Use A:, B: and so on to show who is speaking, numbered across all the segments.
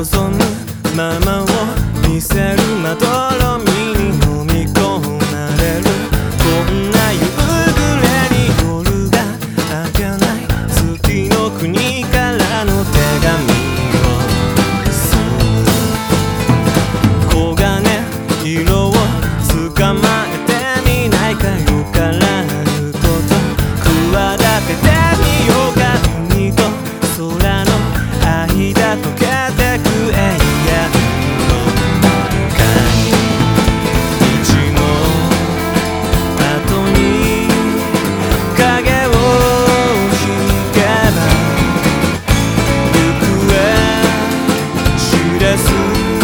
A: 望むままを見せるまどろみに飲み込まれるこんな夕暮れに夜が明けない月の国からの手紙を黄金色を捕まえてみないかよからぬこと企ててみようか海と空の間溶けてく永遠の中に道の後に影を引けば行方知れず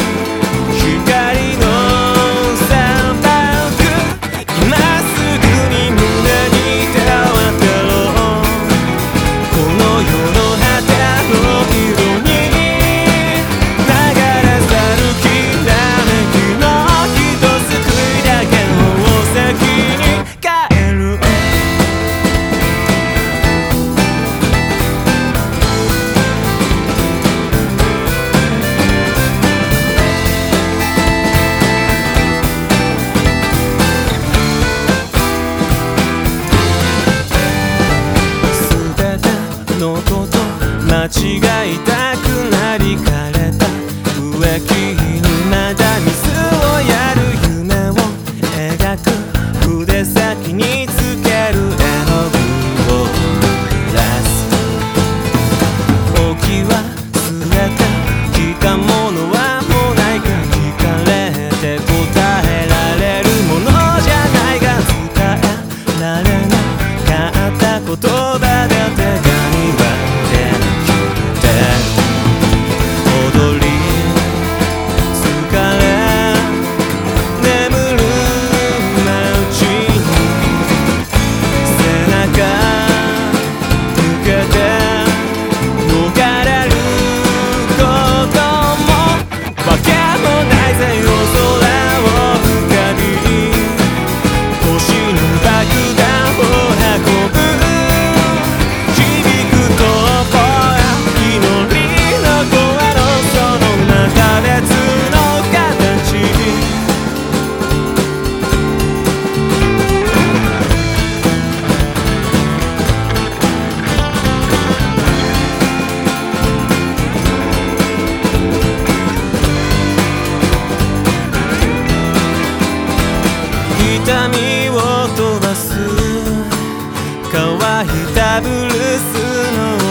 A: 光の桟幕今すぐに胸に手を当てろこの世の果ての色に流れ去るきらめきのひとすくいだけ宝石に変える全てのこと間違いたくなりかれた植木にまだ水をやる夢を描く筆先につける絵の具を濡らす置き忘れてきたものはもうないか聞かれて答えられるものじゃないが伝えられなかった言葉で手紙は踊り疲れ眠るうちに背中向けて逃れることもわけもないぜ夜空を浮かび星の爆弾を運ぶ響くトーポや祈りの声のそのまた別の形痛みを飛ばす乾いたブルースの